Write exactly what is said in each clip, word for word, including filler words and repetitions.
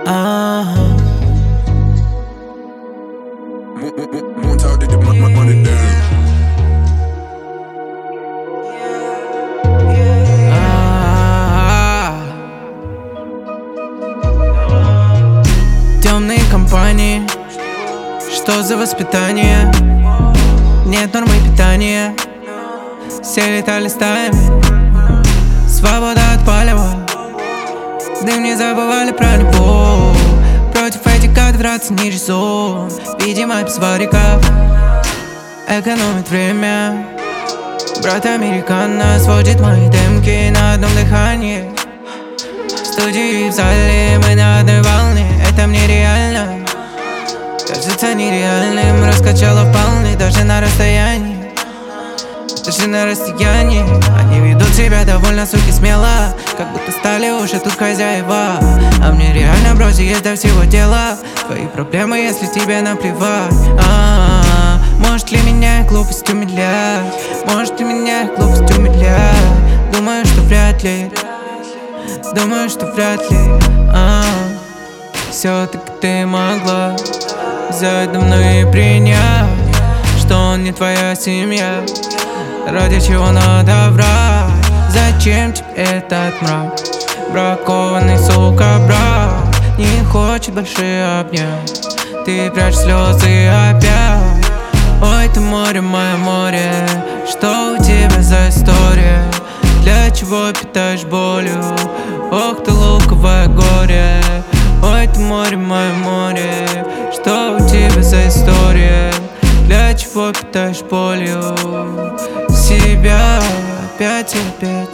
Темные компании, что за воспитание? Нет нормы питания, все летали стаями. Свобода от палева, дым не забывали про него. Против этих гадов драться не резон. Видимо, без вариков экономит время. Брат американо сводит мои демки на одном дыхании. В студии и в зале мы на одной волне. Это мне реально кажется нереальным. Раскачала вполне даже на расстоянии. Даже на расстоянии они ведут себя довольно, суки, смело, как будто стали уже тут хозяева. А мне реально, брози, есть до всего дела. Твои проблемы, если тебе наплевать. А-а-а. Может ли меня глупость умилять? Может ли меня глупость умилять? Думаю, что вряд ли. Думаю, что вряд ли. А-а-а. Все-таки ты могла взять до мной и принять, что он не твоя семья. Ради чего надо врать? Зачем тебе этот мрак? Бракованный, сука, брат не хочет большие обнять. Ты прячешь слезы опять. Ой, ты море, мое море. Что у тебя за история? Для чего питаешь болью? Ох ты, луковое горе. Ой, ты море, мое море. Что у тебя за история? Для чего питаешь болью? Себя опять и опять.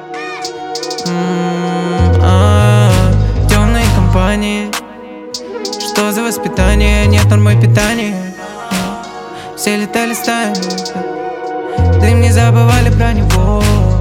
Темные компании, что за воспитание? Нет нормы питания. Все летали стаями, дым не забывали про него.